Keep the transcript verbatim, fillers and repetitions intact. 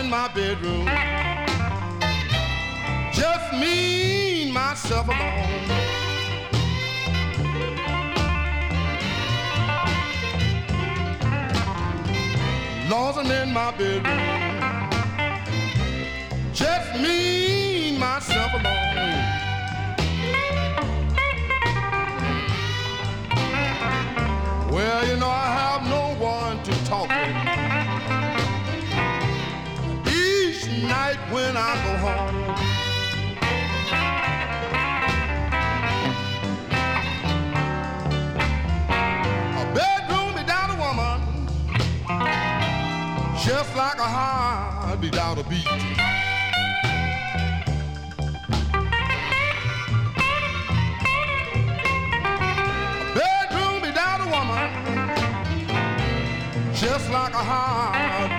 my bedroom, just me and myself alone. Lonesome in my bedroom, just me and myself alone. Well, you know I have no one to talk with. Each night when I go home, a bedroom without a woman, just like a heart without a beat. Just like a heart